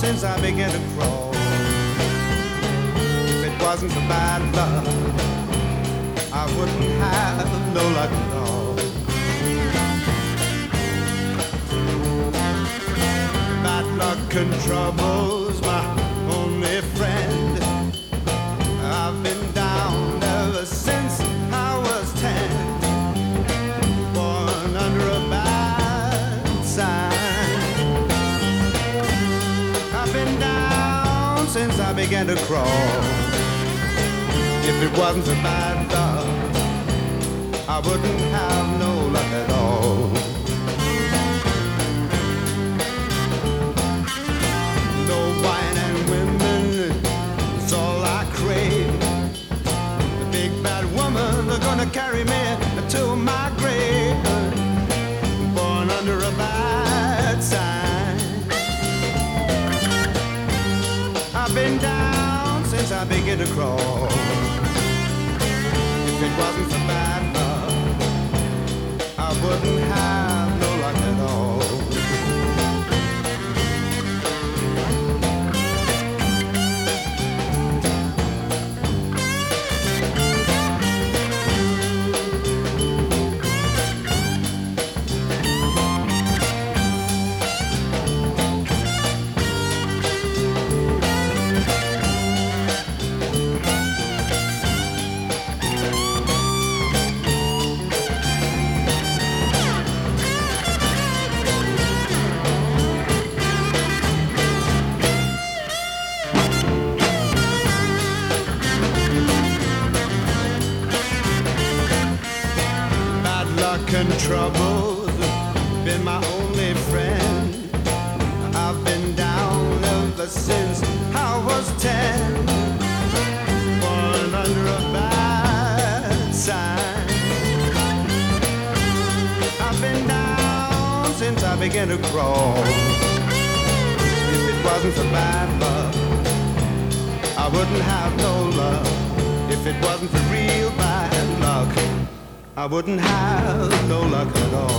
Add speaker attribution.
Speaker 1: since I began to crawl. If it wasn't for bad luck, I wouldn't have no luck at all. Bad luck and trouble's my only friend. I've been down ever since I was 10, born under a bad sign. I've been down since I began to crawl. If it wasn't for bad luck, I wouldn't have no luck at all. No wine and women is all I crave. The big bad woman are gonna carry me to my grave, born under a bad sign. I've been down since I began to crawl. If it wasn't for bad luck, I wouldn't have no luck at all. And trouble's been my only friend. I've been down ever since I was 10, born under a bad sign. I've been down since I began to crawl. If it wasn't for bad luck, I wouldn't have no luck. If it wasn't for real bad luck, I wouldn't have no luck at all.